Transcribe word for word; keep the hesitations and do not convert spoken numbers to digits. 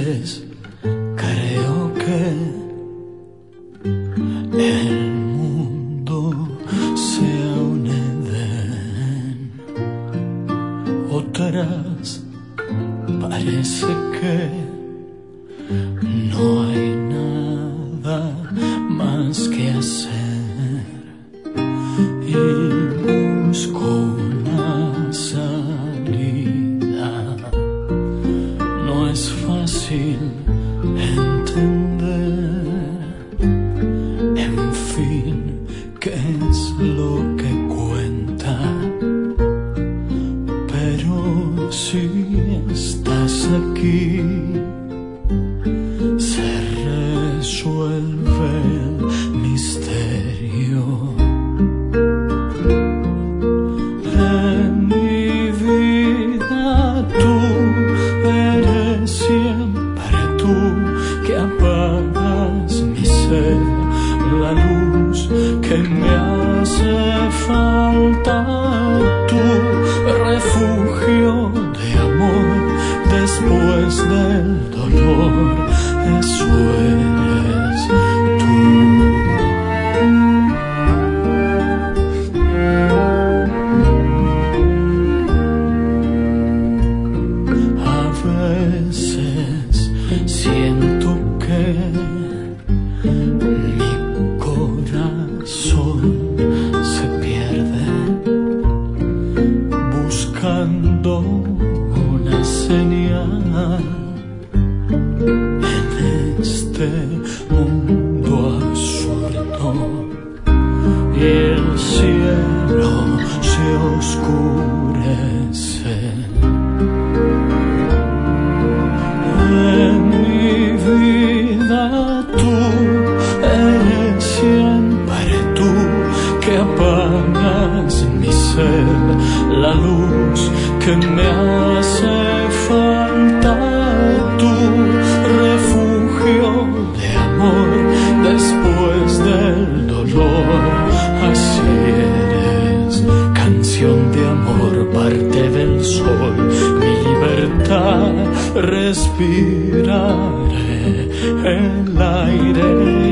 veces creo que el mundo sea un Edén, otras parece que no hay nada más que hacer y busco una salida. No es fácil entender, en fin, qué es lo que cuenta, pero si estás aquí se resuelve el misterio. En mi vida tú eres siempre tú, que apagas mi sed, la luz que me hace falta, tu refugio de amor después del dolor, eso eres tú. A veces siento que mi corazón se pierde buscando una señal en este mundo absurdo, y el cielo se oscurece. En mi vida tú eres siempre tú, que apagas mi sed, la luz que me hace falta, tu refugio de amor después del dolor. Así eres, canción de amor, parte del sol, mi libertad, respiraré el aire